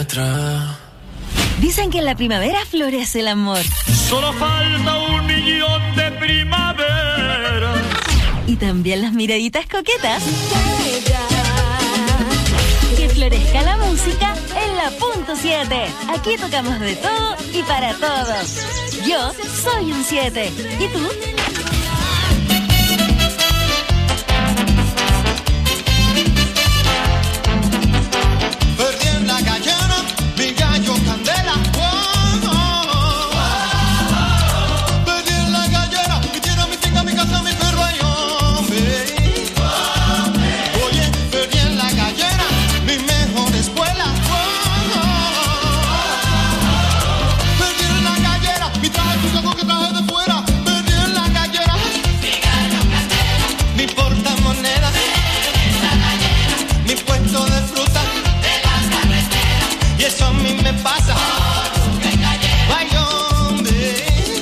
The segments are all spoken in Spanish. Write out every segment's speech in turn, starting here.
atrás. Dicen que en la primavera florece el amor. Solo falta 1.000.000 de primavera. Y también las miraditas coquetas. Que florezca la música en la punto 7. Aquí tocamos de todo y para todos. Yo soy un 7. ¿Y tú? Perdí en la gallera, mi gallo candela. Perdí en la gallera, mi tierra, mi finca, mi casa, mi perro y hombre. Oye, perdí en la gallera, mi mejor escuela. Perdí en la gallera, mi traje sucio que traje de fuera. Perdí en la gallera, mi gallo candela, mi portamoneda, mi puesto de fruta. Y eso a mí me pasa. Ay, hombre.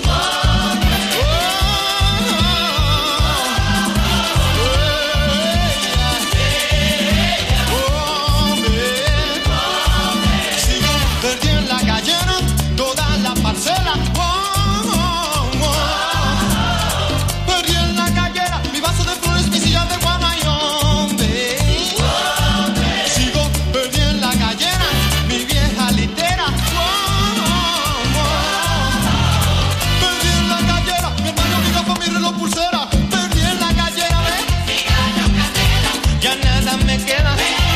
Sigo perdido en la gallera, toda la parcela. Perdí en la gallera, mi vaso de flores, mi silla de guana y hombre. Sigo perdido en la gallera, mi vieja litera. Perdí en la gallera, mi hermano, mi gafa, mi reloj, pulsera. Perdí en la gallera, ¿ves? Mi gallo candela. Ya nada me queda.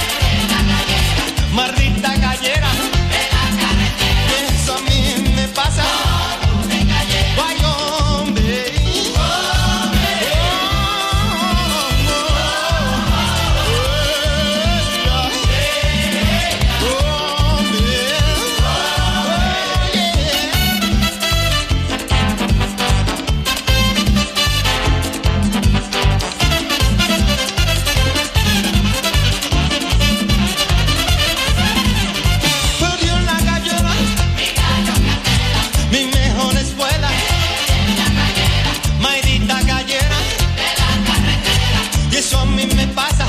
Maldita gallera. De la carretera. Eso a mí me pasa. Ay, hombre. Perdí en la gallera, mi mejor escuela. Maldita gallera, y eso a mí me pasa.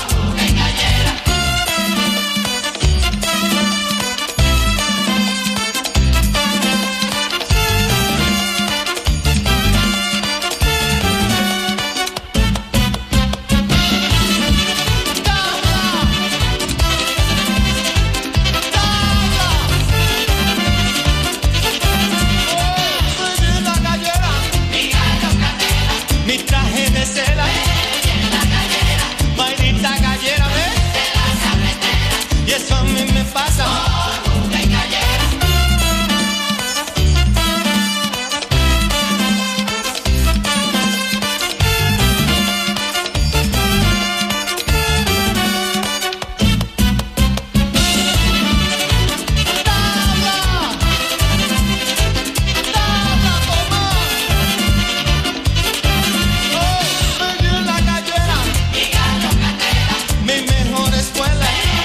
Perdí en la gallera, mi traje de seda. Maldita gallera, ¿ves? Y eso a mí me pasa. Perdí en la gallera, mi mejor escuela.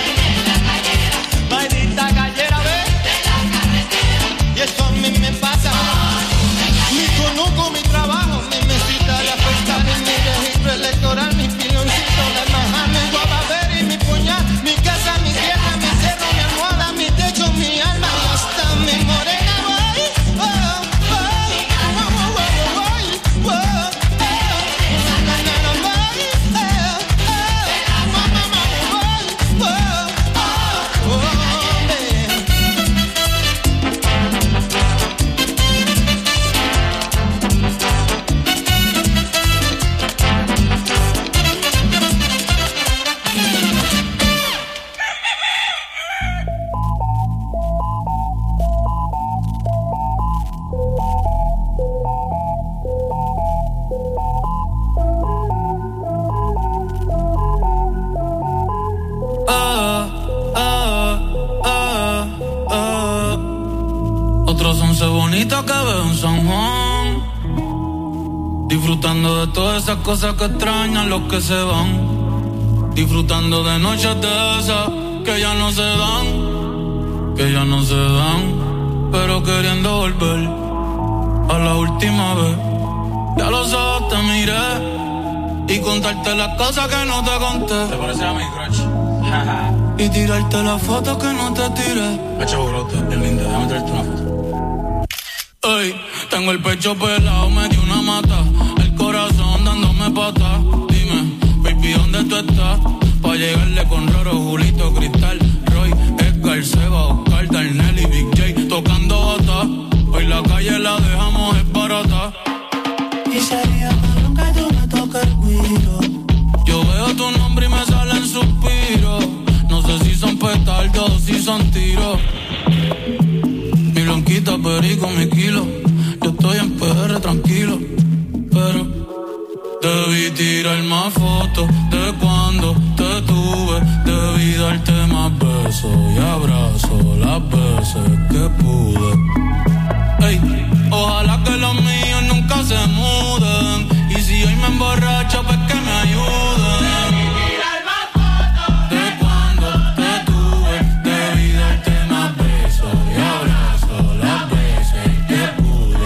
Maldita gallera, ¿ves? Y eso a mí me pasa. Ni conozco mi trabajo, mi mesita de afectar, ni mi registro electoral, mi piloncito, la maja, mi guabaver y mi puñal, mi casa, mi tierra, mi cerro, mi almohada, mi techo, mi alma, y hasta mi morena. Otros 11 bonitas que veo en San Juan, disfrutando de todas esas cosas que extrañan los que se van, disfrutando de noches de esas que ya no se dan, pero queriendo volver a la última vez. Ya los ojos te miré y contarte las cosas que no te conté. ¿Te parece a mi crush? y tirarte la foto que no te tiré. Echa brote, bien linda, déjame tirarte una foto. Ey, tengo el pecho pelado, me dio una mata, el corazón dándome pata. Dime, baby, ¿dónde tú estás? Pa' llegarle con Roro, Julito, Cristal, Roy, Edgar, Seba, Oscar, Darnell y Big J tocando bata. Hoy la calle la dejamos es barata. Y sería malo que tú me toques el cuido. Yo veo tu nombre y me salen suspiros. No sé si son petardos o si son tiros. Mi blanquita, perico, mi kilo. Yo estoy en PR tranquilo, pero debí tirar más fotos de cuando te tuve. Debí darte más besos y abrazos las veces que pude. Ey, ojalá que los míos nunca se muden. Y si hoy me emborracho, pues que me ayuden. De cuando te tuve, debí darte más besos y abrazos las veces que pude.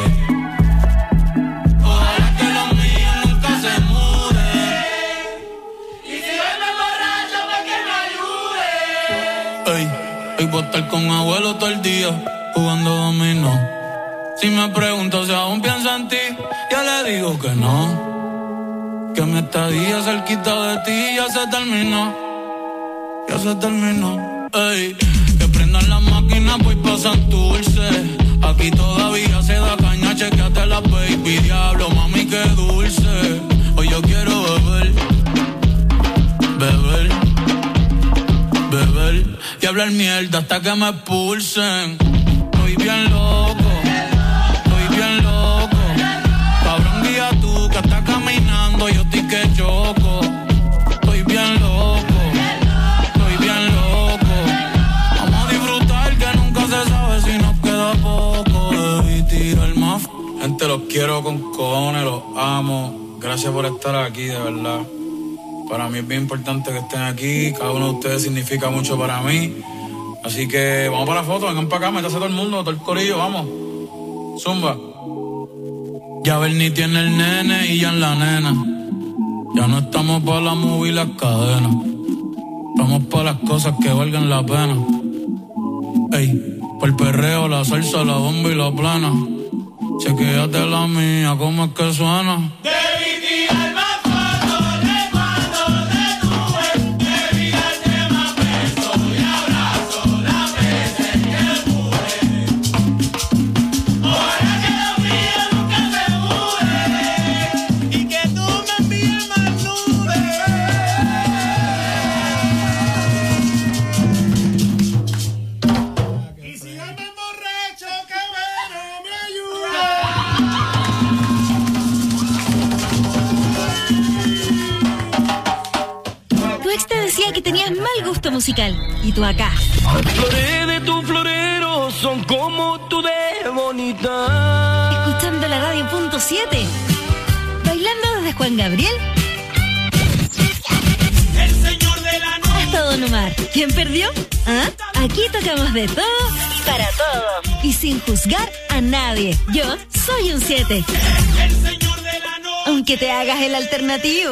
Ojalá que los míos nunca se muden. Y si hoy me emborracho, pues que me ayuden. Ey, hoy voy a estar con abuelo todo el día jugando dominó. Si me pregunto si aún pienso en ti, yo le digo que no. Que mi estadía cerquita de ti ya se terminó. Ya se terminó. Ey, que prendan las máquinas, voy pa' Santurce. Aquí todavía se da caña, chequeate la baby. Diablo, mami, qué dulce. Hoy yo quiero beber. Beber. Beber. Y hablar mierda hasta que me expulsen. Estoy bien loco. Bien loco, cabrón, guía tú que estás caminando, yo estoy que choco. Estoy bien loco, estoy bien loco. Vamos a disfrutar que nunca se sabe si nos queda poco. Debí tirar más. Gente, los quiero con cojones, los amo. Gracias por estar aquí, de verdad. Para mí es bien importante que estén aquí. Cada uno de ustedes significa mucho para mí. Así que vamos para la foto, vengan para acá, métase todo el mundo, todo el corillo, vamos. Zumba. Ya Bernie tiene el nene y ya en la nena. Ya no estamos para la movie y las cadenas. Estamos para las cosas que valgan la pena. Ey, por el perreo, la salsa, la bomba y la plana. Chequéate la mía, ¿cómo es que suena? Que tenías mal gusto musical. Y tú acá. Flores de tu florero son como tú de bonita. Escuchando la radio punto 7. Bailando desde Juan Gabriel El señor de la noche hasta Don Omar. ¿Quién perdió? ¿Ah? Aquí tocamos de todo y para todo. Y sin juzgar a nadie. Yo soy un 7. El señor de la noche. Aunque te hagas el alternativo.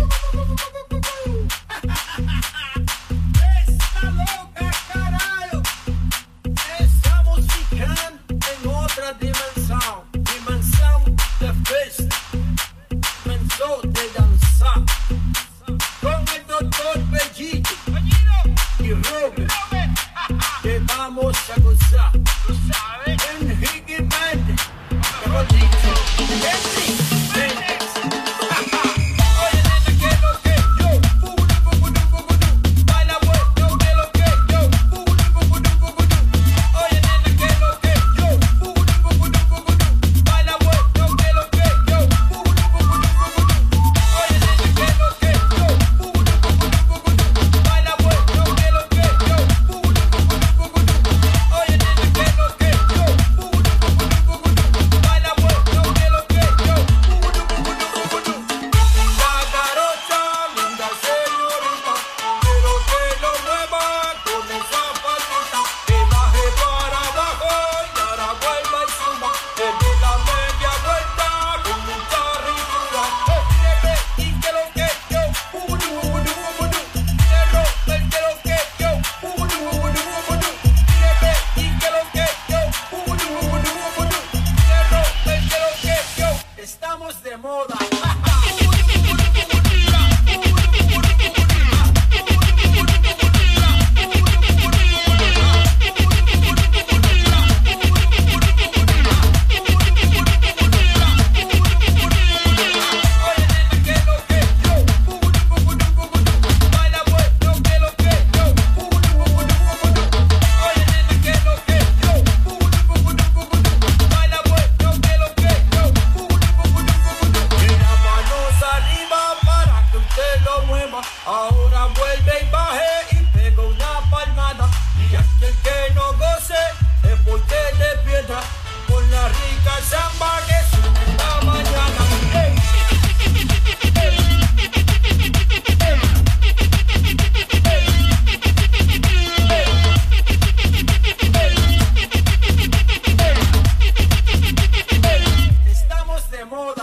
Vamos a gozar, ¿tú sabes? En Higgy Band, mejor dicho, oye, nena, ¿qué es lo que? lo mueva. Ahora vuelve y baje y pega una palmada. Y aquel que no goce es porque de piedra. Con la rica samba que sube en la mañana. ¡Hey! Estamos de moda.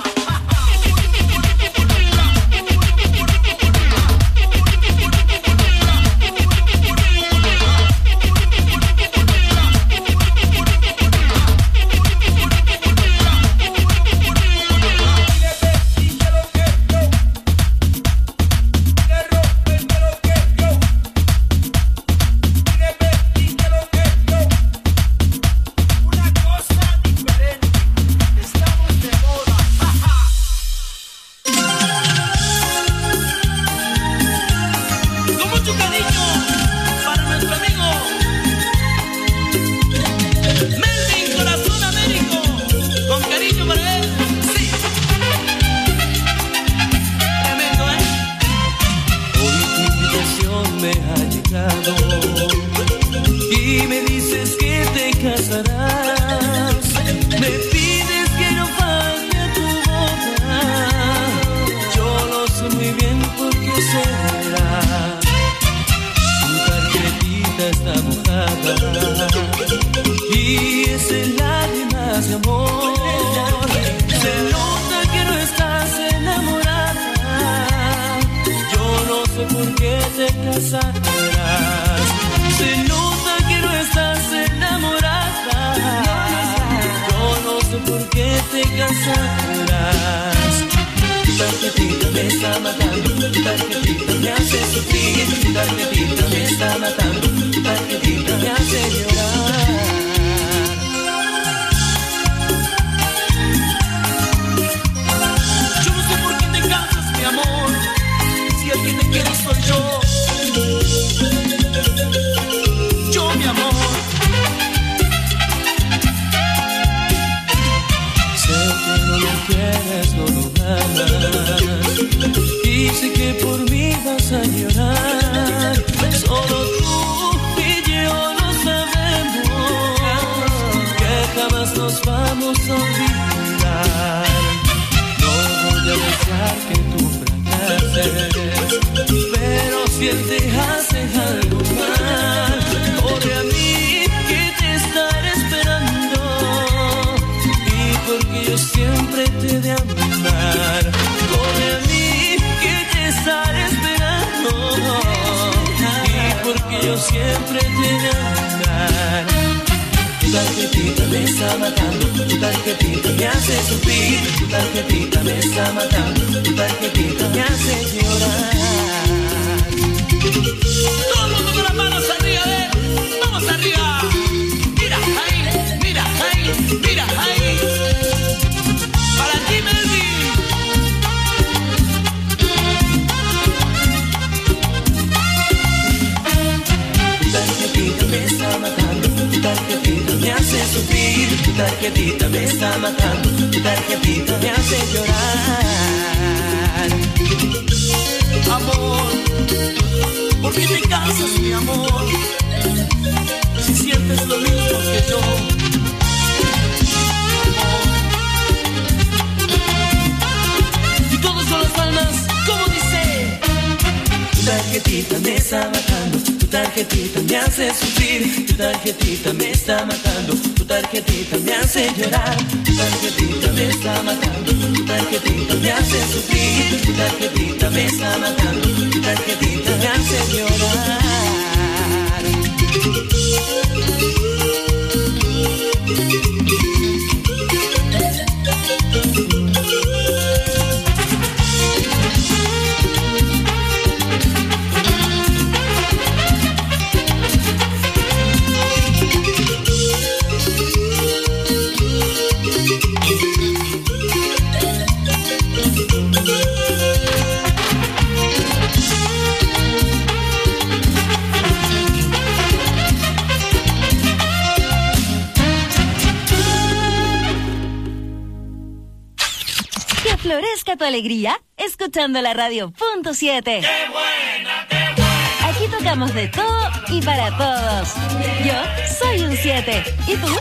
florezca tu alegría escuchando la radio.7. ¡Qué buena, qué buena! Aquí tocamos de todo y para todos. Yo soy un 7. ¿Y tú?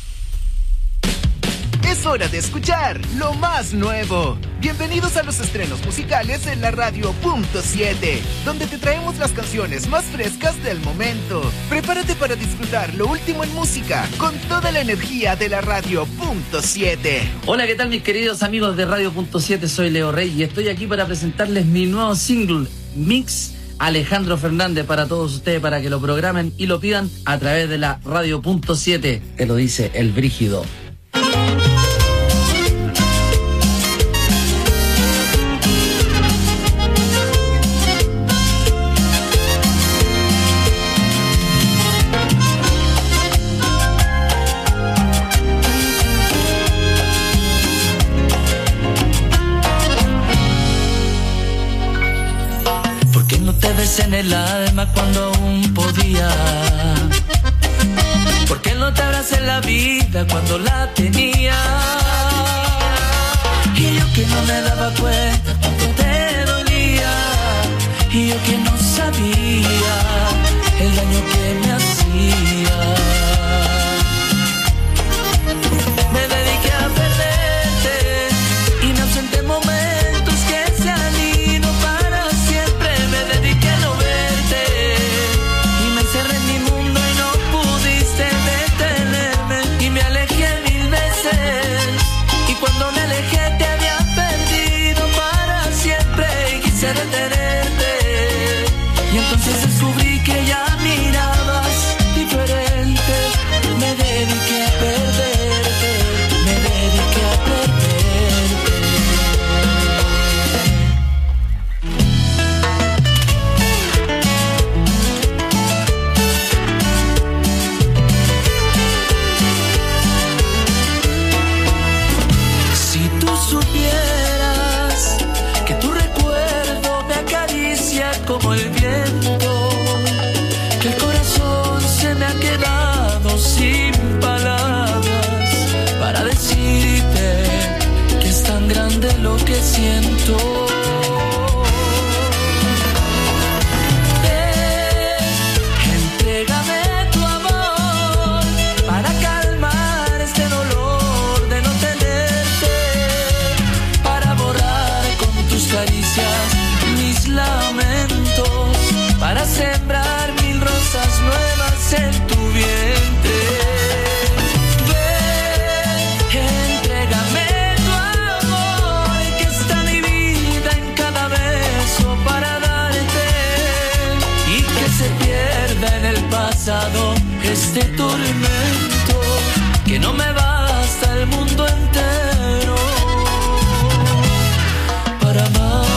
Es hora de escuchar lo más nuevo. Bienvenidos a los estrenos musicales en la radio.7, donde te traemos las canciones más frescas del momento. Prepárate para disfrutar lo último en música con toda la energía de la radio.7. Hola, ¿qué tal mis queridos amigos de Radio.7? Soy Leo Rey y estoy aquí para presentarles mi nuevo single, Mix Alejandro Fernández, para todos ustedes, para que lo programen y lo pidan a través de la Radio.7. Te lo dice el Brígido. En el alma cuando aún podía. ¿Por qué no te abracé en la vida cuando la tenía? Y yo que no me daba cuenta cuánto te dolía. Y yo que no sabía el daño que me hacía. Me dediqué a perderte y me ausenté momentos que se han ido para siempre. Me dediqué a no verte y me encerré en mi mundo y no pudiste detenerme. Y me alejé 1000 veces y cuando me alejé te había perdido para siempre. Y quise detenerte y entonces descubrí que ya mirabas diferente. Me dediqué a perderte, me dediqué a perderte. Si tú supieras que tu recuerdo me acaricia como el viento, que el corazón se me ha quedado sin palabras para decirte que es tan grande lo que siento. Entrégame tu amor para calmar este dolor de no tenerte, para borrar con tus caricias mis lamentos, para sembrar 1000 rosas nuevas en tu vientre. Entrégame tu amor que está mi vida en cada beso para darte, y que se pierda en el pasado este tormento, que no me basta el mundo entero para amarte.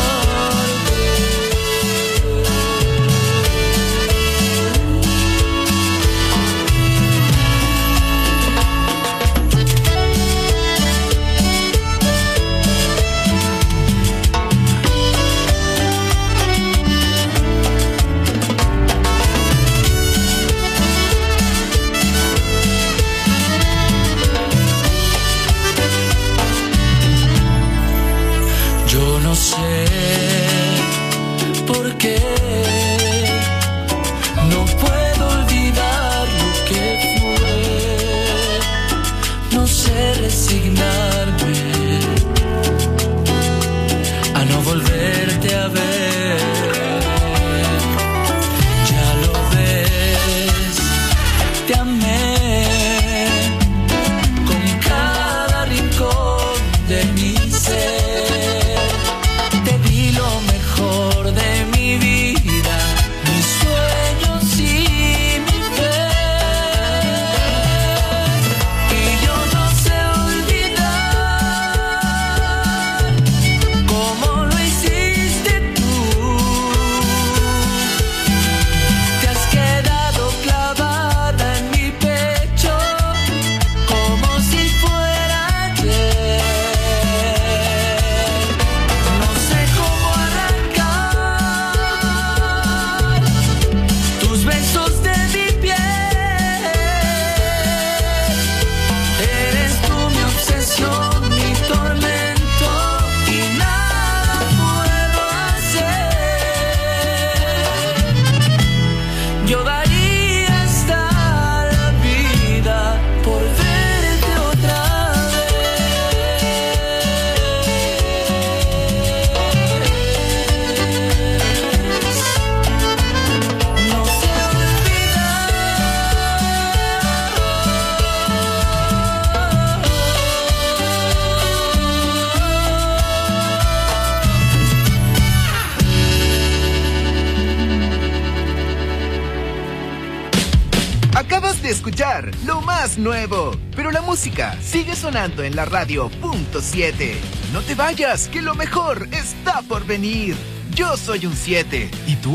de escuchar lo más nuevo. Pero la música sigue sonando en la radio .7. No te vayas, que lo mejor está por venir. Yo soy un 7. ¿Y tú?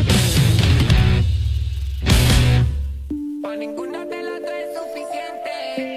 Pa' ninguna de las tres es suficiente.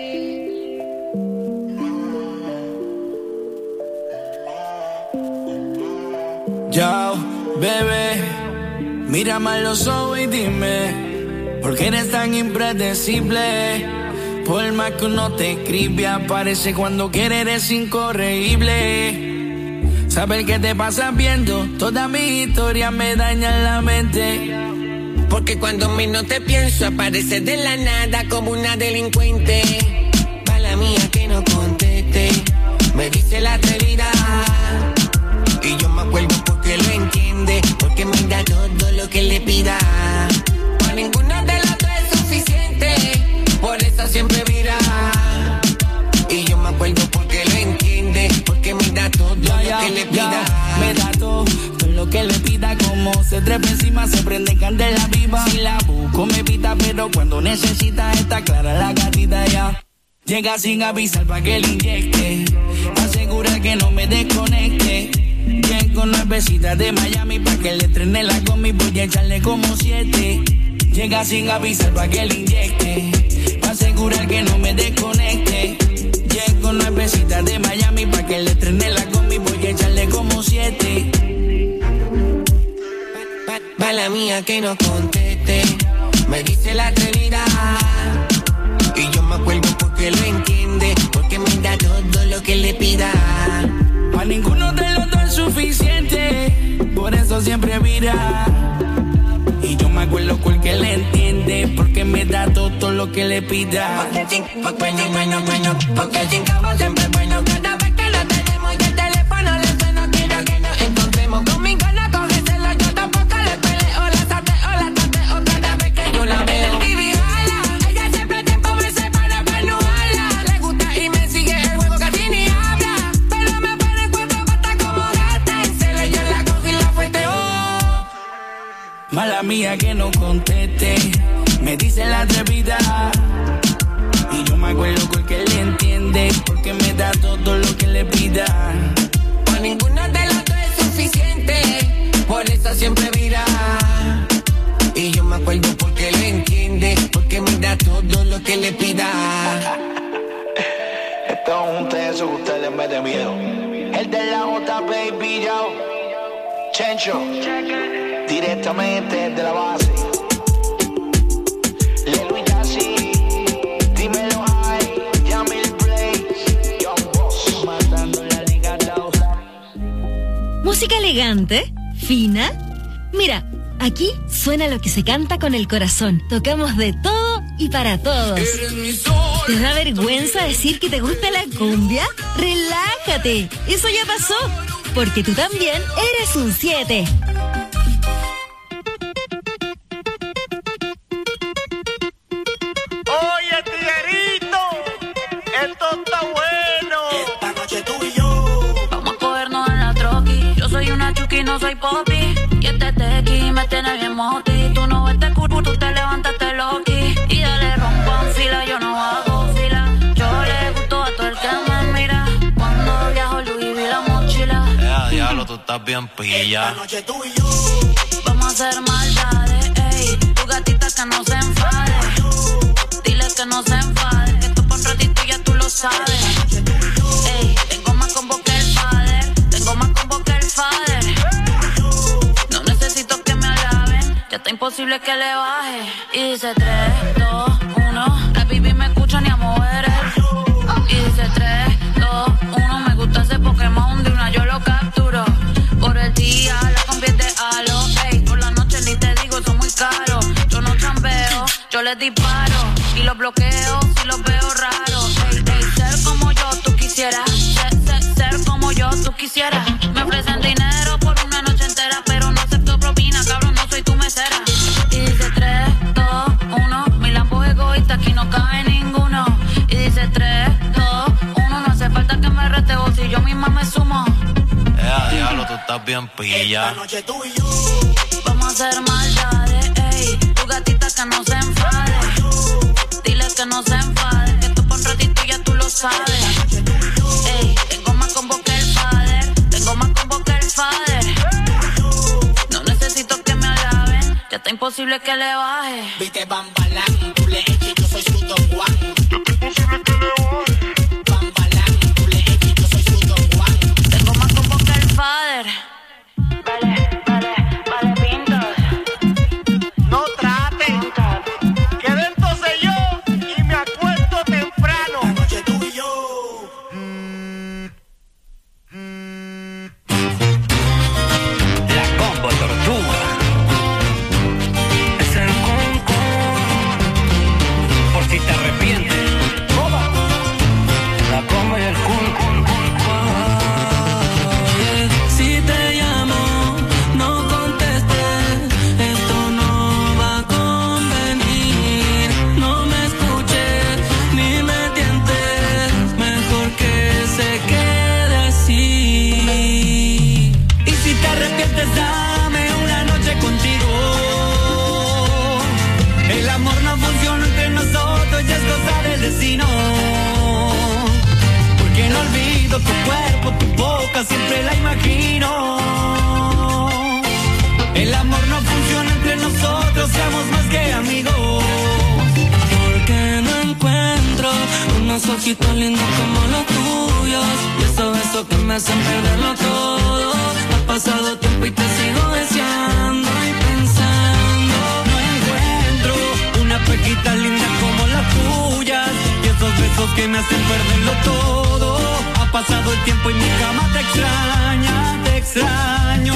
Yo, bebé, mírame a los ojos y dime, ¿por qué eres tan impredecible? Por más que uno te escribe, aparece cuando quiere, eres incorregible. Saber qué te pasa viendo toda mi historia me daña la mente. Porque cuando menos te pienso aparece de la nada como una delincuente. Mala mía que no conteste, me dice la atrevida. Y yo me acuerdo porque lo entiende, porque me da todo lo que le pida. Para ninguna de las tres es suficiente, por eso siempre vira. Y yo me acuerdo porque lo entiende, porque me da todo lo que le pida. Me da todo lo que le pida, como se trepa encima, se prende candela viva. Si la busco me pita, pero cuando necesita está clara la gatita ya. Llega sin avisar pa' que le inyecte, asegura que no me desconecte. Llego nuevecita de Miami pa' que le estrene la combi, voy a echarle como 7. Llega sin avisar pa' que le inyecte, pa' asegurar que no me desconecte. Llego nuevecita de Miami pa' que le estrene la combi, voy a echarle como 7. Mala mía que no conteste, me dice la atrevida. Y yo me acuerdo porque lo entiende, porque me da todo lo que le pida. A ninguno de los dos es suficiente, por eso siempre mira. Y yo me acuerdo porque le entiende, porque me da todo lo que le pida. Porque el chincabo siempre es bueno. Cada vez que lo tenemos y el teléfono le suena, quiero que nos encontremos. Con mi gana cógesela, yo tampoco le peleo. La tateo cada vez que yo la veo. Y jala, ella siempre tiempo me separa para no hablar. Le gusta y me sigue el juego, casi ni habla. Pero me pone en cuatro patas como gata. Y se le yo la cojo y la fueteo. Mala mía que no conteste, me dice la atrevida. Y yo me acuerdo porque le entiende, porque me da todo lo que le pida. Para ninguna de las tres es suficiente, por eso siempre mira. Y yo me acuerdo porque le entiende, porque me da todo lo que le pida. Esto es un tenso que ustedes me den miedo. El de la J, baby, yo. Chencho, directamente de la base. Lelo y Yassi, dímelo ahí, Yamil Blaze, Young Boss, matando la liga down. Música elegante, fina. Mira, aquí suena lo que se canta con el corazón. Tocamos de todo y para todos. ¿Te da vergüenza decir que te gusta la cumbia? ¡Relájate! Eso ya pasó, porque tú también eres un 7. Oye, tiguerito, esto está bueno. Esta noche tú y yo vamos a cogernos en la troqui. Yo soy una chuki, no soy popi. Y este tequi me tiene bien moti. Tú no ves este curvo, tú te levantaste loqui. Y dale rompan fila, yo no hago fila. Yo le gusto a todo el que me mira. Cuando viajo Louis vi la mochila. Diablo, tú estás bien pilla. esta noche tú y yo Vamos a hacer maldades, ey. Tu gatita que no se enfade. Dile que no se enfade. Que esto por un ratito ya tú lo sabes. Ey, tengo más combo que el father. Tengo más combo que el father. No necesito que me alaben. Ya está imposible que le baje. Y dice 3, 2, 1. La baby me escucha ni a mover el. Y dice 3, 2, 1. Me gusta ese Pokémon de una yo lo capturo. Por el día la convierte a lo. Ey, por la noche ni te digo, son muy caros. Yo no chambeo, yo les disparo. Y los bloqueo si los veo raros. Ey, ey, ser como yo tú quisieras. Ser como yo tú quisieras. Me ofrecen dinero por una noche entera, pero no acepto propina, cabrón, no soy tu mesera. Y dice 3, 2, 1. Mi lampo es egoísta, aquí no cabe ninguno. Y dice 3, 2, 1. No hace falta que me rete vos si yo misma me sumo. Diablo, tú estás bien pilla. esta noche tú y yo Vamos a hacer maldades, ey. Tu gatita que no se enfade. sabe. Ey, tengo más combo que el father. Tengo más combo que el father. No necesito que me alaben, que está imposible que le baje. Viste Bambalán, tú le echas, yo soy su Don Juan. Imposible que le baje. Bambalán, tú le echas, yo soy su Don Juan. Tengo más combo que el father. Vale, pintas. No traten, que dentro sé yo y me acuesto temprano. La noche tú y yo. La combo tortuga. Es el concón. Por si te arrepientes. La combo y el concón. Si te llamo, no contestes, esto no va a convenir. No me escuches ni me tientes, mejor que se quede así. Y si te arrepientes, dame una noche contigo. El amor no funciona entre nosotros, ya es cosa del destino. Porque no olvido tu cuerpo, tu boca, siempre la imagino. El amor no funciona entre nosotros, seamos más que amigos. Porque no encuentro unos ojitos lindos como los tuyos, y esos besos que me hacen perderlo todo. Ha pasado tiempo y te sigo deseando y pensando. No encuentro una pejita linda como las tuyas, y esos besos que me hacen perderlo todo. Ha pasado el tiempo y mi cama te extraña, te extraño.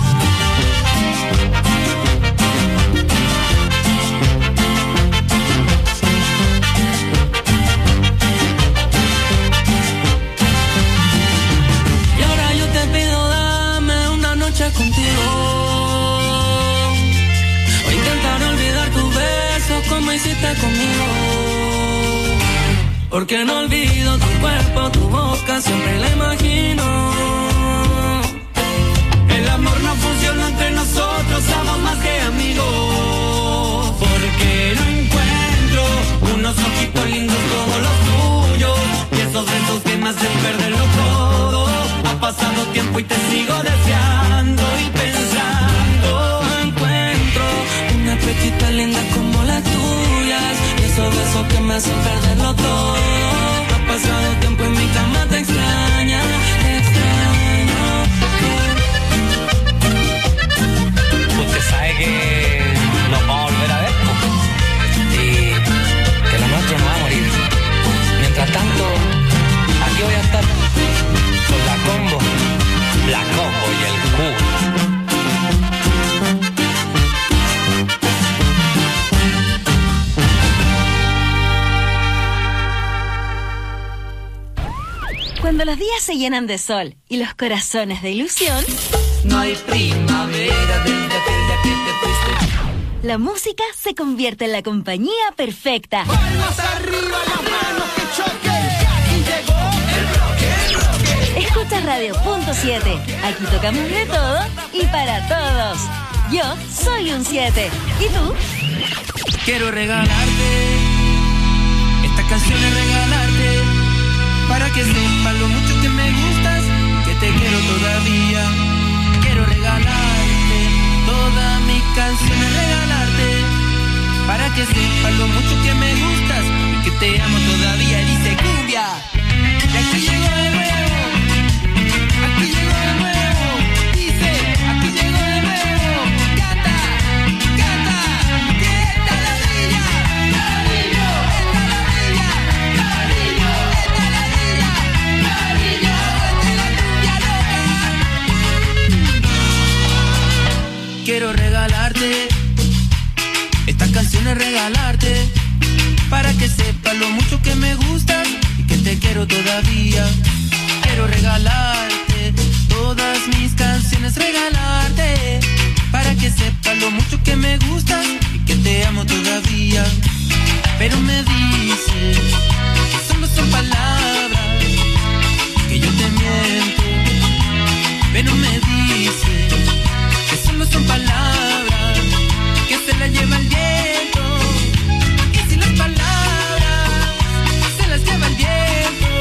Y ahora yo te pido, dame una noche contigo. O intentar olvidar tu beso como hiciste conmigo. Porque no olvido tu cuerpo, tu boca, siempre la imagino. El amor no funciona entre nosotros, somos más que amigos. Porque no encuentro unos ojitos lindos como los tuyos, y esos besos que me hacen perderlo todo. Ha pasado tiempo y te sigo deseando y pensando. No encuentro una pechita linda como las tuyas, y esos besos que me hacen perderlo todo. Ha pasado tiempo y mi cama te extraña, te extraño. Usted sabe que nos vamos a volver a ver, po. Y que lo nuestro no va a morir. Mientras tanto, aquí voy a estar con la combo y el Q. Cuando los días se llenan de sol y los corazones de ilusión, No hay primavera desde aquel día que te fuiste. la música se convierte en la compañía perfecta. Palmas arriba, las manos que choquen, que aquí llegó el bloque. Escucha Radio Punto 7. Aquí tocamos de todo y para todos. Yo soy un 7. ¿Y tú? Quiero regalarte, esta canción es regalarte, para que sepas lo mucho que me gustas, que te quiero todavía. Quiero regalarte todas mis canciones, regalarte, para que sepas lo mucho que me gustas y que te amo todavía. Dice cumbia, y aquí llegó de nuevo, aquí llegó de nuevo, dice, aquí llegó de nuevo, canta, canta, que esta es la niña, cariño, esta es la niña, cariño, esta es la niña, cariño, esta es la cumbia loca. Quiero regalarte, esta canción es regalarte, para que sepas lo mucho que me gustas y que te quiero todavía. Quiero regalarte todas mis canciones, regalarte, para que sepas lo mucho que me gustas y que te amo todavía. Pero me dices que solo son palabras, que yo te miento. Pero me dices que solo son palabras, que se las lleva el viento. Y si las palabras se las lleva el viento,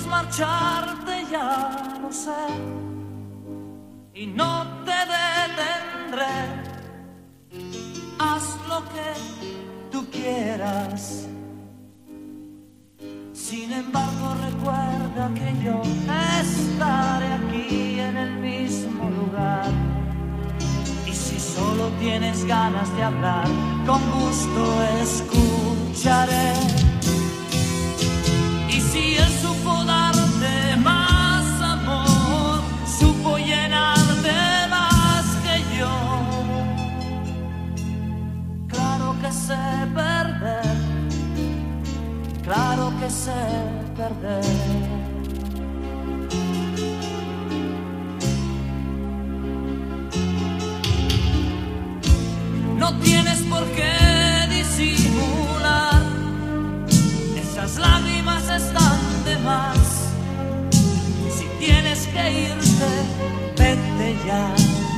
marcharte, ya lo sé, y no te detendré. Haz lo que tú quieras. Sin embargo, recuerda que yo estaré aquí en el mismo lugar. Y si solo tienes ganas de hablar, con gusto escucharé. Y si él supo darte más amor, supo llenarte más que yo. Claro que sé perder, claro que sé perder. No tienes por qué disimular, esas lágrimas están de más. Si tienes que irte, vete ya.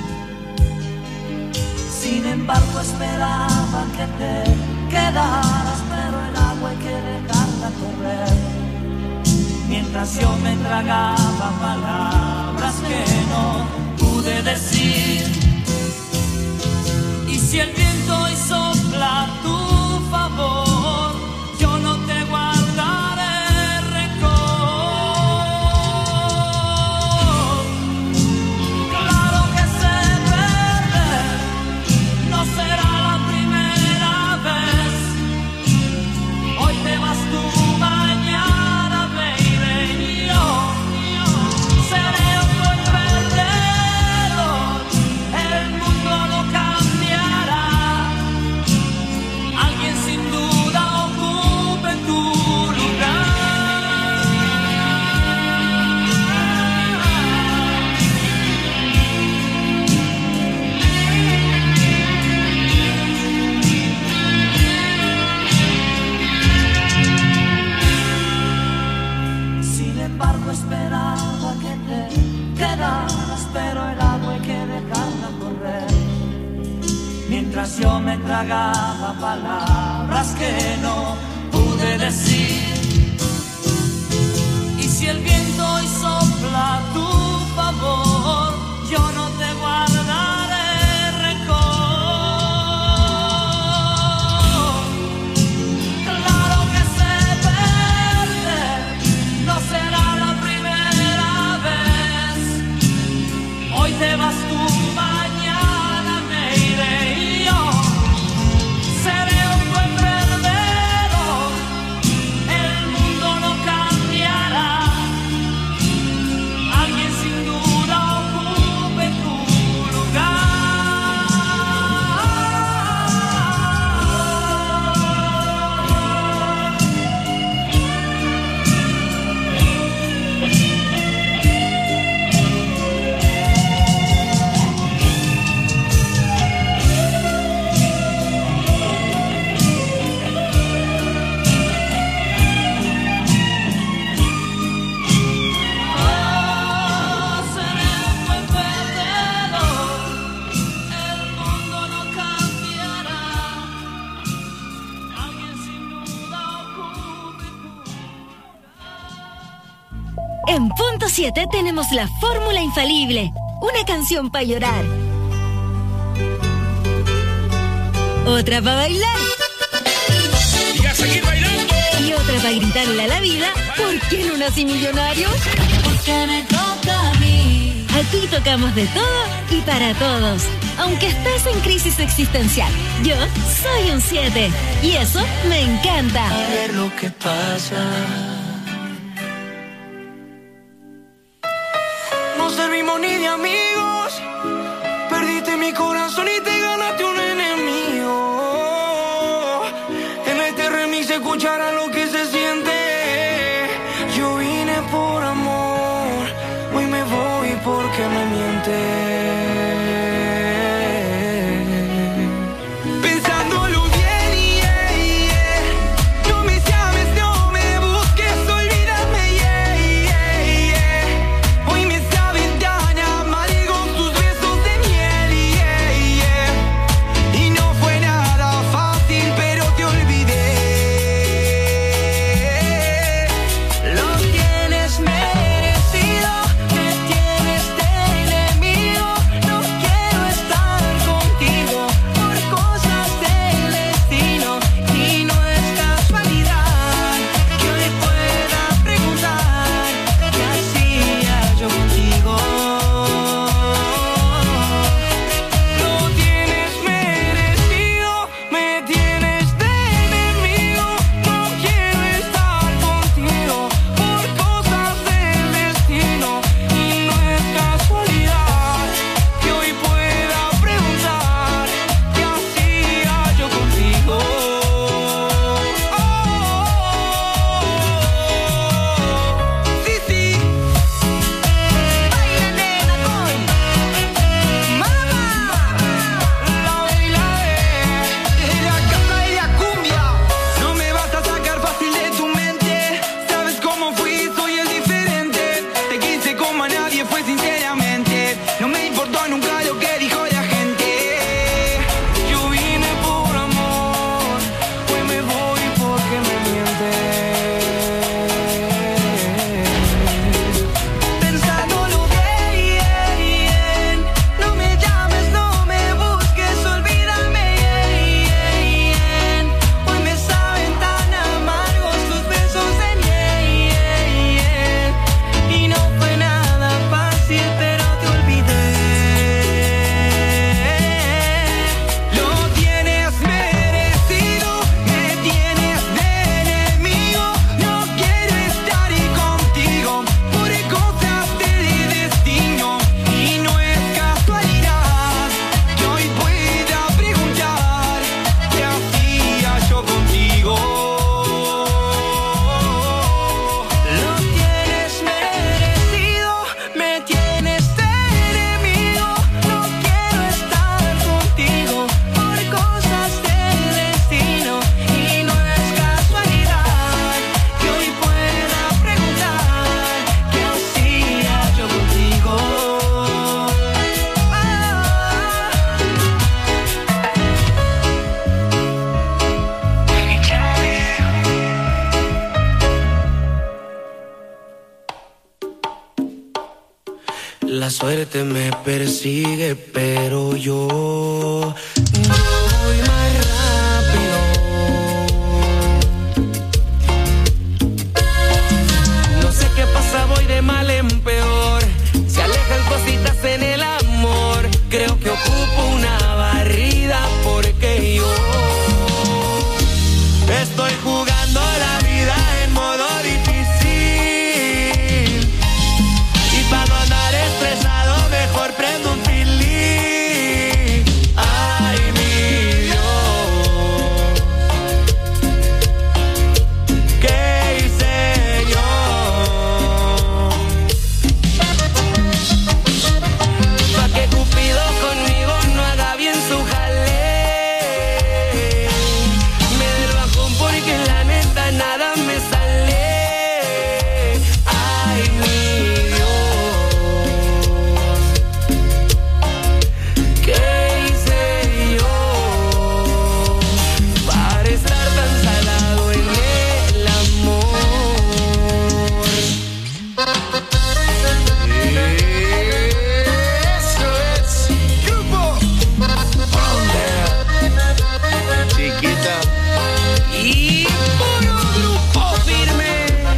Sin embargo, esperaba que te quedaras, pero el agua hay que dejarla correr. Mientras yo me tragaba palabras que no pude decir. Y si el viento hoy sopla a tu favor, yo no te guardaré rencor. Claro que sé perder, no será la primera vez. Hoy te vas tú, mañana, baby, yo seré un buen perdedor. El mundo no cambiará. Alguien sin duda ocupe tu lugar. Sin embargo, esperaba que te quedaras, pero el agua hay que dejarla correr. Mientras yo me tragaba palabras que no pude decir. Y si el viento hoy sopla a tu favor, yo no te guardaré rencor. Claro que sé perder, no será la primera vez. Hoy te vas tú, mañana me iré y yo seré un buen perdedor. El mundo no cambiará. Alguien sin duda ocupe tu lugar. Seré un buen perdedor. El mundo no cambiará. Alguien sin duda ocupe tu En punto 7 tenemos la fórmula infalible. Una canción para llorar. Otra para bailar. Y a seguir bailando. Y otra para gritarle a la vida, ¿por qué no nací millonario? Porque me toca a mí. Aquí tocamos de todo y para todos. Aunque estés en crisis existencial, yo soy un 7. Y eso me encanta. A ver lo que pasa. No servimos ni de amigos. Perdiste mi corazón y te ganaste un enemigo. En este remix se escuchará lo que se siente. Yo vine por amor, hoy me voy porque me miente. Pensándolo bien, no me llames, no me busques, olvídame, hoy me saben tan amargos tus besos de miel, y no fue nada fácil, pero te olvidé. Lo tienes suerte me persigue, pero yo voy más rápido. No sé qué pasa, voy de mal en peor. Se alejan cositas en el amor. Creo que ocupo una barrida porque yo estoy jugando la vida en modo difícil. Y para no andar estresado, mejor prendo un pilín. Ay, mi Dios, ¿qué hice yo? Pa' que Cupido conmigo no haga bien su jale. Me del bajón porque la neta nada me sale. Ay, mi Dios, ¿qué hice yo para estar tan salado en el amor? Eso es Grupo Frontera. Chiquita. Y puro grupo firme.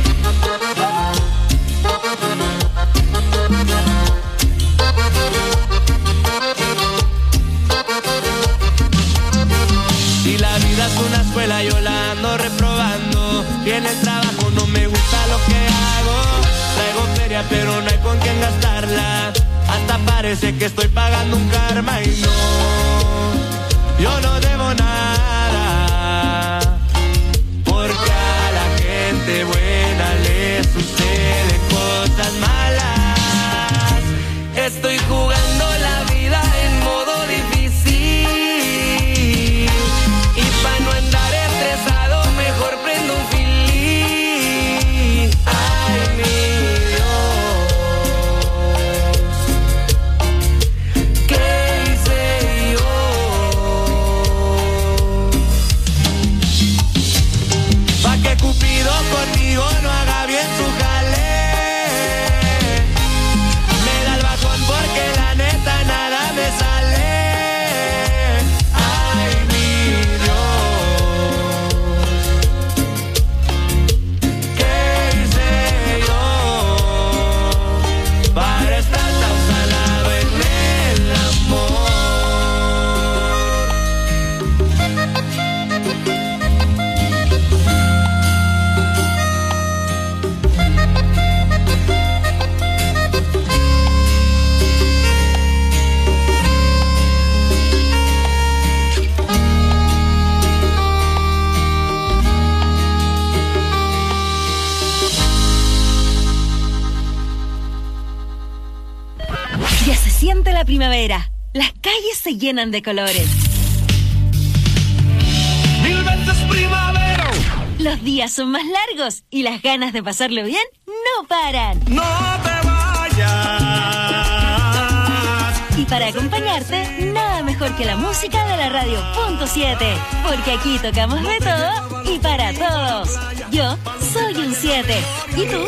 Si la vida es una escuela, yo la ando reprobando. Y en el trabajo no me gusta lo que hago. Traigo feria, pero no hay con quién gastarla. Hasta parece que estoy pagando un karma y no, yo no debo nada. Porque a la gente buena le suceden cosas malas. Estoy jugando la vida en modo difícil. Y pa' no andar estresado, mejor prendo un filín. Ay, mi Dios, ¿qué hice yo? Pa' que Cupido conmigo no haga bien su jale. Me da el bajón porque la neta nada me sale. Ay, mi Dios, ¿qué hice yo para estar tan salado en el amor? Ya se siente la primavera. Las calles se llenan de colores. Mil veces primavera. Los días son más largos y las ganas de pasarlo bien no paran. No te vayas. Y para acompañarte, nada mejor que la música de la radio .7. Porque aquí tocamos de todo y para todos. Yo soy un 7. ¿Y tú?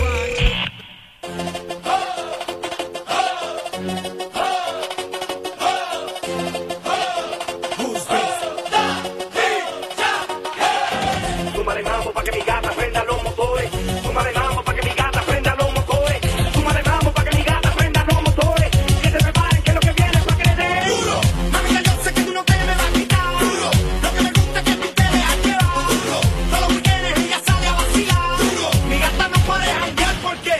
Súmale mambo pa' que mi gata prenda los motores. Súmale mambo pa' que mi gata prenda los motores. Súmale mambo pa' que mi gata prenda los motores. Que se preparen que lo que viene es pa' que le den duro. Mami, ya yo sé que tú no te me vas a quitar duro. Lo que me gusta es que tú te dejas llevar duro. Todos los weekends ella sale a vacilar duro. Mi gata no puede janguear porque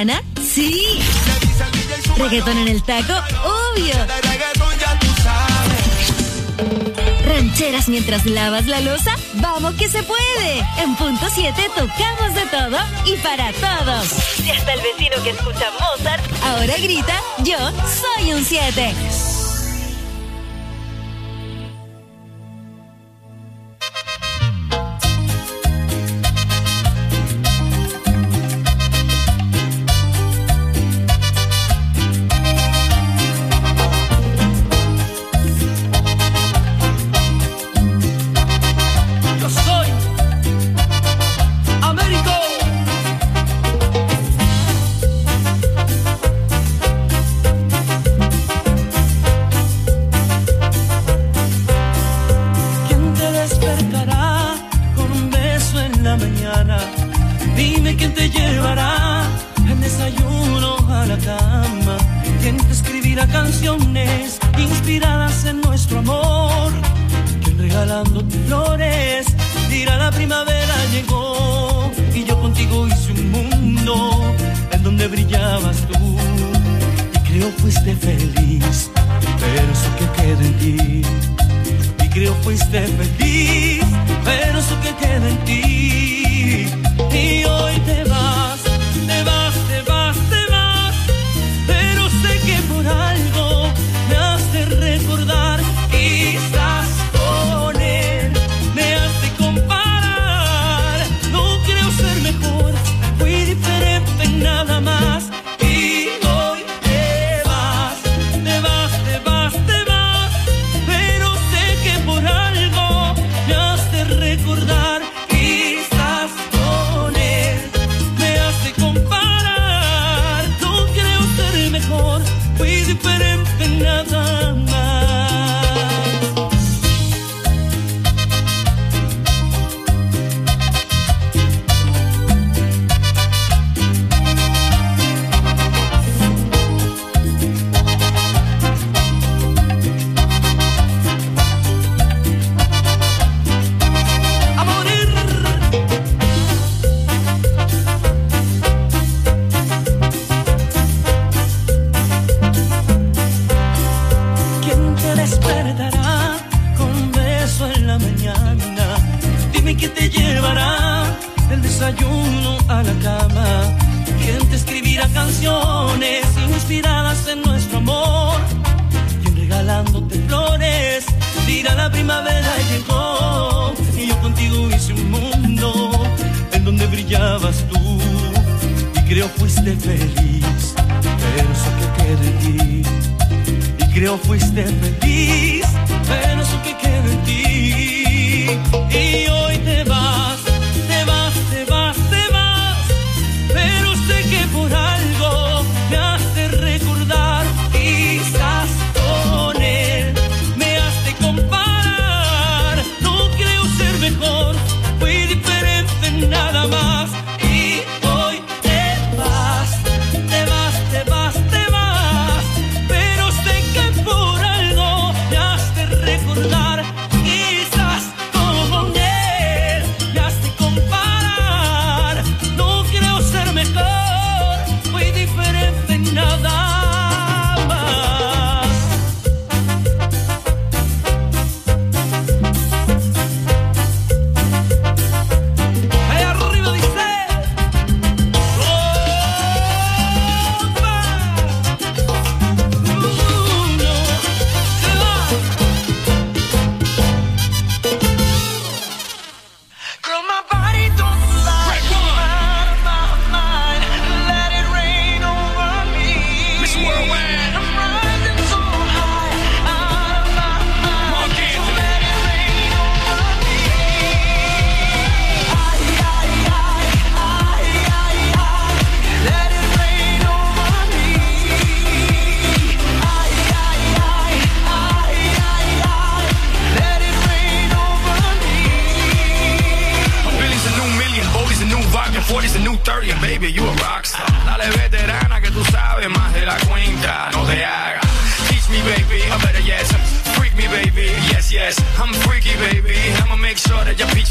mañana? Sí. ¿Reggaetón en el taco? Obvio. ¿Rancheras mientras lavas la loza? ¡Vamos que se puede! En punto 7 tocamos de todo y para todos. Y hasta el vecino que escucha Mozart ahora grita, yo soy un 7.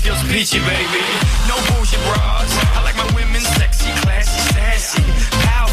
peachy, baby. No bullshit bras. I like my women sexy, classy, sassy. Power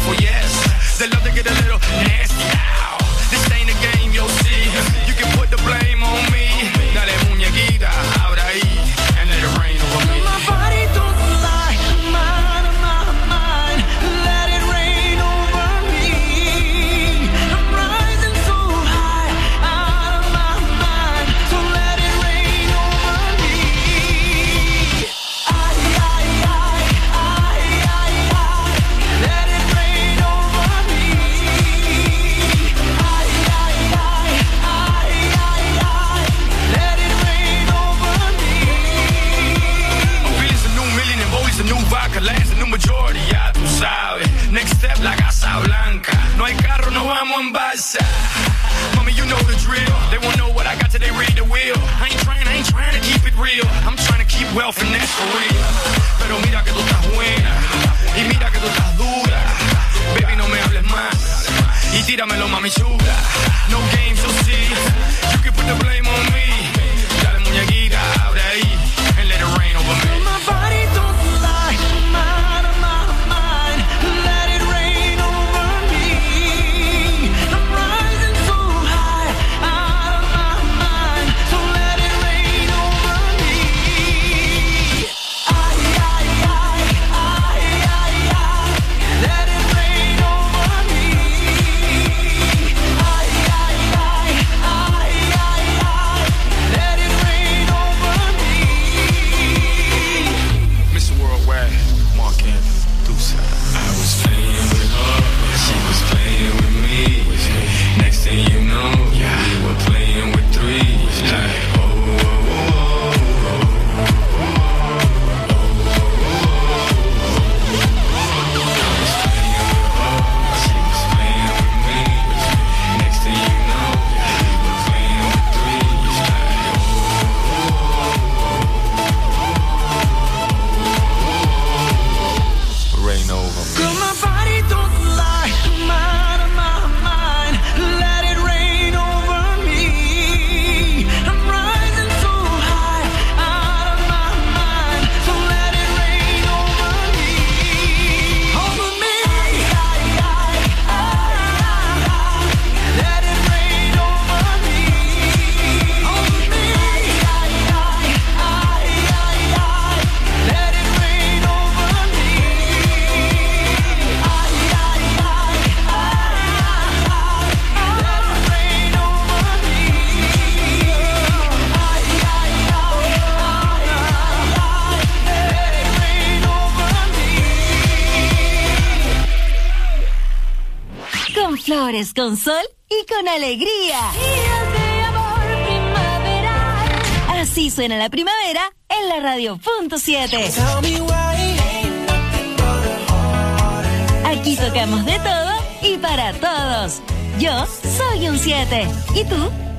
demasiado finesse for real. Pero mira que tú estás buena y mira que tú estás dura. Baby, no me hables más y tíramelo, mami chula. No games, you'll see. You can put the blame on me. Dale, muñequita, abre ahí and let it rain over me. My body don't lie, I'm out of my mind. Let it rain over me. I'm rising so high, out of my mind. So let it rain over me. Ay, ay, ay, ay, ay, ay. Let it rain over me. Ay, ay, ay, ay, ay, ay. Let it rain over me. Mr. Worldwide, Mark Anthony, Deuce. I was playing with her, she was playing with me. Next thing you know, we were playing with three. Like, oh, oh, oh, oh, she was playing with me. Next thing you know, we were playing with three. Rain over me. Girl, my body don't lie, I'm out of my mind. Let it rain over me. I'm rising so high, out of my mind. So let it rain over me. Over me. Ay, ay, ay, ay. Let it rain over me. Over me. Ay, ay, ay, ay, ay. Let it rain over me. Con flores, con sol y con alegría. Así suena la primavera en la radio.7. Aquí tocamos de todo y para todos. Yo soy un 7. ¿Y tú?